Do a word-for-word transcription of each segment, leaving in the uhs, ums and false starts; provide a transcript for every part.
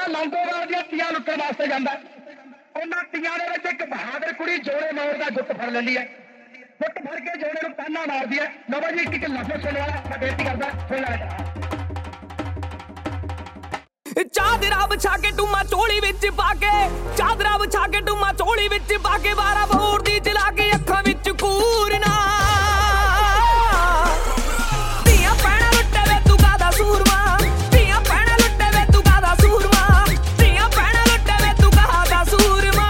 ਲੌਂਗੋਵਾਲ ਦੀਆਂ ਤੀਆਂ ਲੁੱਟਣ ਵਾਸਤੇ ਜਾਂਦਾ। ਉਹਨਾਂ ਤੀਆਂ ਦੇ ਵਿੱਚ ਇੱਕ ਬਹਾਦਰ ਕੁੜੀ ਜੋੜੇ ਮੌੜ ਦਾ ਗੁੱਟ ਫੜ ਲੈਂਦੀ ਹੈ। ਗੁੱਟ ਫੜ ਕੇ ਜੋੜੇ ਨੂੰ ਤਾਨਾ ਮਾਰਦੀ ਹੈ। ਨਵਾਂ ਜੀ ਇੱਕ ਲਫ਼ਜ਼ ਸੁਣ ਵਾਲਾ ਮੈਂ ਬੇਨਤੀ ਕਰਦਾ ਸੁਣ ਲੈ। ਚਾਦਰਾ ਵਿਛਾ ਕੇ ਟੂਮਾ ਝੋਲੀ ਵਿੱਚ ਪਾ ਕੇ, ਚਾਦਰਾ ਵਿਛਾ ਕੇ ਟੂਮਾ ਝੋਲੀ ਵਿੱਚ ਪਾ ਕੇ, ਬਾਰਾਂ ਬੋਰ ਦੀ ਜਲਾ ਕੇ ਅੱਖਾਂ ਵਿੱਚ ਕੂਰਨਾ। ਧੀਆਂ ਭੈਣਾਂ ਲੁੱਟੇ ਵੇ ਤੂੰ ਕਾਹਦਾ ਸੂਰਮਾ, ਧੀਆਂ ਭੈਣਾਂ ਲੁੱਟੇ ਵੇ ਤੂੰ ਕਾਹਦਾ ਸੂਰਮਾ, ਧੀਆਂ ਭੈਣਾਂ ਲੁੱਟੇ ਵੇ ਤੂੰ ਕਾਹਦਾ ਸੂਰਮਾ।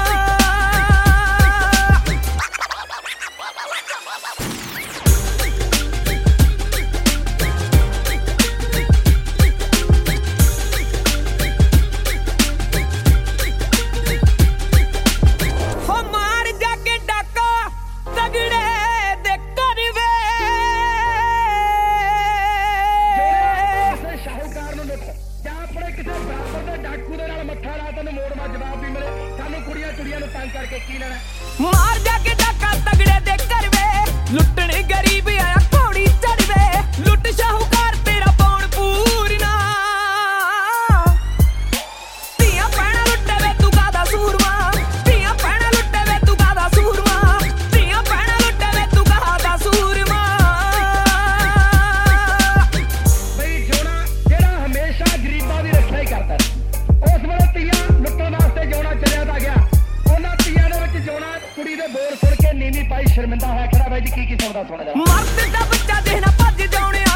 ਮਾਰ ਜਾ ਕੇ ਡਾਕਾ ਤਗੜੇ ਦੇ ਘਰ ਵੇ, ਲੁੱਟਣੇ ਗਰੀਬ ਆਇਆ ਘੋੜੀ ਚੜਵੇ, ਲੁੱਟ ਸ਼ਾਹੂਕਾਰ ਤੇਰਾ ਪੌਣ ਪੂਰਨਾ। ਧੀਆਂ ਭੈਣਾਂ ਲੁੱਟੇ ਵੇ ਤੂੰ ਕਾਹਦਾ ਸੂਰਮਾ, ਧੀਆਂ ਭੈਣਾਂ ਲੁੱਟੇ ਵੇ ਤੂੰ ਕਾਹਦਾ ਸੂਰਮਾ, ਧੀਆਂ ਭੈਣਾਂ ਲੁੱਟੇ ਵੇ ਤੂੰ ਕਾਹਦਾ ਸੂਰਮਾ। ਬਈ ਜੋੜਾ ਜਿਹੜਾ ਹਮੇਸ਼ਾ ਗਰੀਬਾਂ ਦੀ ਰੱਖਿਆ ਹੀ ਕਰਦਾ, ਉਸ ਵੇਲੇ ਧੀਆਂ ਲੁੱਟਣ ਵਾਸਤੇ ਜੋੜਾ ਚਲਿਆ ਤਾਂ ਗਿਆ। ਉਹਨਾਂ ਧੀਆਂ ਦੇ ਵਿੱਚ ਜੋੜਾ ਕੁੜੀ ਦੇ ਬੋਲ ਸੁਣ ਕੇ ਨੀਵੀਂ ਪਾਈ ਸ਼ਰਮਿੰਦਾ ਹੋਇਆ ਖੜਾ ਬਾਈ ਜੀ ਕੀ ਕੀ ਸੁਣਦਾ ਸੁਣਦਾ। ਮਰਦ ਦਾ ਬੱਚਾ ਦੇਖ ਨਾ ਭੱਜ ਜਾਉਣੇ